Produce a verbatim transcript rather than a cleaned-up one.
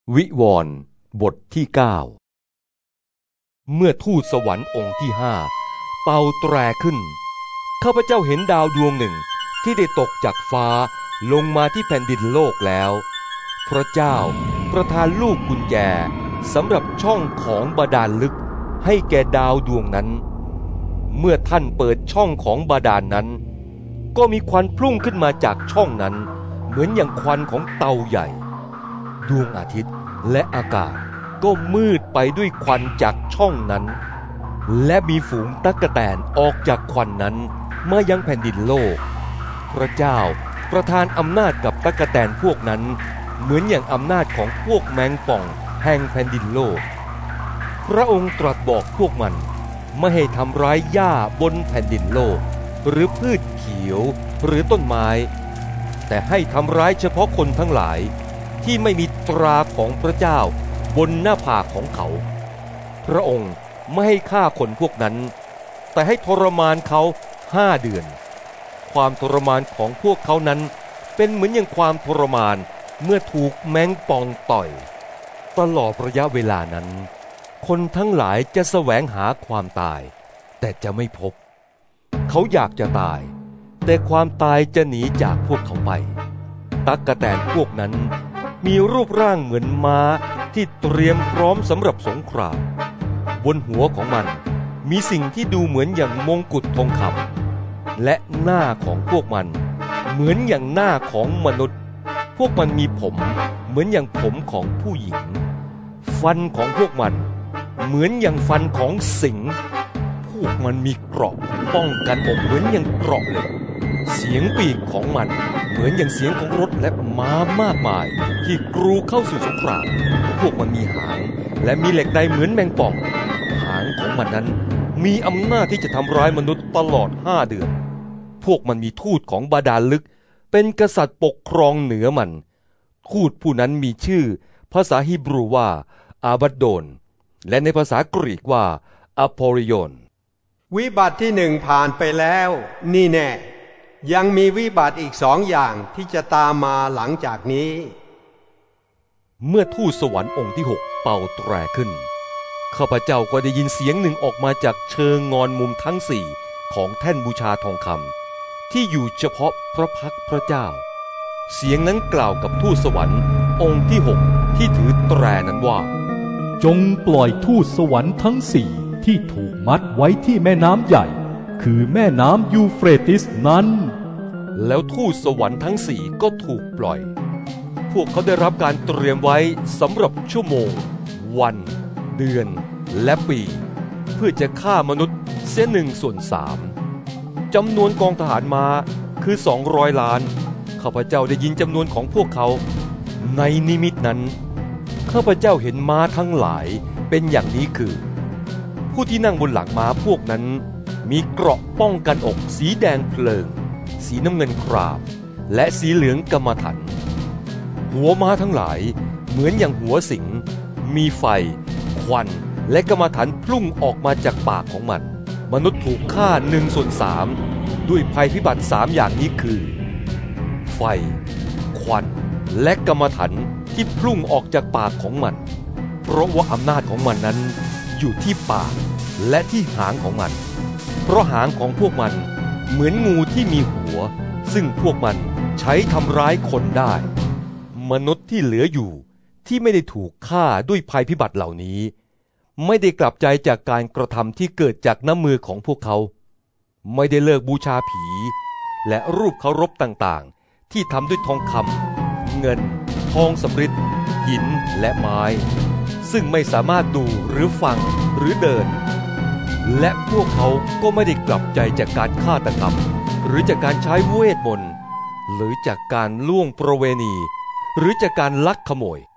วิวรณ์บทที่เก้าเมื่อทูตสวรรค์องค์ที่ห้าเป่าแตรขึ้นข้าพเจ้าเห็นดาวดวงหนึ่งที่ได้ตกจากฟ้าลงมาที่แผ่นดินโลกแล้วพระเจ้าประทานลูกกุญแจสำหรับช่องของบาดาลลึกให้แก่ดาวดวงนั้นเมื่อท่านเปิดช่องของบาดาลนั้นก็มีควันพุ่งขึ้นมาจากช่องนั้นเหมือนอย่างควันของเตาใหญ่ดวงอาทิตย์และอากาศก็มืดไปด้วยควันจากช่องนั้นและมีฝูงตั๊กแตนออกจากควันนั้นมายังแผ่นดินโลกพระเจ้าประทานอำนาจกับตั๊กแตนพวกนั้นเหมือนอย่างอำนาจของพวกแมงป่องแห่งแผ่นดินโลกพระองค์ตรัสบอกพวกมันไม่ให้ทำร้ายหญ้าบนแผ่นดินโลกหรือพืชเขียวหรือต้นไม้แต่ให้ทำร้ายเฉพาะคนทั้งหลายที่ไม่มีตราของพระเจ้าบนหน้าผากของเขาพระองค์ไม่ให้ฆ่าคนพวกนั้นแต่ให้ทรมานเขาห้าเดือนความทรมานของพวกเขานั้นเป็นเหมือนอย่างความทรมานเมื่อถูกแมงป่องต่อยตลอดระยะเวลานั้นคนทั้งหลายจะแสวงหาความตายแต่จะไม่พบเขาอยากจะตายแต่ความตายจะหนีจากพวกเขาไปตั๊กแตนพวกนั้นมีรูปร่างเหมือนม้าที่เตรียมพร้อมสำหรับสงครามบนหัวของมันมีสิ่งที่ดูเหมือนอย่างมงกุฎทองคำและหน้าของพวกมันเหมือนอย่างหน้าของมนุษย์พวกมันมีผมเหมือนอย่างผมของผู้หญิงฟันของพวกมันเหมือนอย่างฟันของสิงห์พวกมันมีเกราะป้องกันอกเหมือนอย่างเกราะเหล็กเสียงปีกของมันเหมือนอย่างเสียงของรถและม้ามากมายที่กรูเข้าสู่สงครามพวกมันมีหางและมีเหล็กใดเหมือนแมงป่องหางของมันนั้นมีอำนาจที่จะทำร้ายมนุษย์ตลอดห้าเดือนพวกมันมีทูตของบาดาลลึกเป็นกษัตริย์ปกครองเหนือมันทูตผู้นั้นมีชื่อภาษาฮีบรูว่าอาบัดโดนและในภาษากรีกว่าอโพริโอนวิบัติที่หนึ่งผ่านไปแล้วนี่แน่ยังมีวิบัติอีกสองอย่างที่จะตามมาหลังจากนี้เมื่อทูตสวรรค์องค์ที่หกเป่าแตรขึ้นข้าพเจ้าก็ได้ยินเสียงหนึ่งออกมาจากเชิงงอนมุมทั้งสี่ของแท่นบูชาทองคำที่อยู่เฉพาะพระพักพระเจ้าเสียงนั้นกล่าวกับทูตสวรรค์องค์ที่หกที่ถือแตรนั้นว่าจงปล่อยทูตสวรรค์ทั้งสี่ที่ถูกมัดไว้ที่แม่น้ำใหญ่คือแม่น้ำยูเฟรติสนั้นแล้วทูตสวรรค์ทั้งสี่ก็ถูกปล่อยพวกเขาได้รับการเตรียมไว้สำหรับชั่วโมงวันเดือนและปีเพื่อจะฆ่ามนุษย์เสียหนึ่งส่วนสามจำนวนกองทหารม้าคือสองร้อยล้านข้าพเจ้าได้ยินจำนวนของพวกเขาในนิมิตนั้นข้าพเจ้าเห็นม้าทั้งหลายเป็นอย่างนี้คือผู้ที่นั่งบนหลังม้าพวกนั้นมีเกราะป้องกันอกสีแดงเพลิงสีน้ำเงินครามและสีเหลืองกำมะถันหัวม้าทั้งหลายเหมือนอย่างหัวสิงห์มีไฟควันและกำมะถันพุ่งออกมาจากปากของมันมนุษย์ถูกฆ่าหนึ่งส่วนสามด้วยภัยพิบัติสามอย่างนี้คือไฟควันและกำมะถันที่พุ่งออกจากปากของมันเพราะว่าอำนาจของมันนั้นอยู่ที่ปากและที่หางของมันเพราะหางของพวกมันเหมือนงูที่มีหัวซึ่งพวกมันใช้ทำร้ายคนได้มนุษย์ที่เหลืออยู่ที่ไม่ได้ถูกฆ่าด้วยภัยพิบัติเหล่านี้ไม่ได้กลับใจจากการกระทำที่เกิดจากน้ำมือของพวกเขาไม่ได้เลิกบูชาผีและรูปเคารพต่างๆที่ทำด้วยทองคำเงินทองสำริดหินและไม้ซึ่งไม่สามารถดูหรือฟังหรือเดินและพวกเขาก็ไม่ได้กลับใจจากการฆาตกรรมหรือจากการใช้เวทมนต์หรือจากการล่วงประเวณีหรือจากการลักขโมย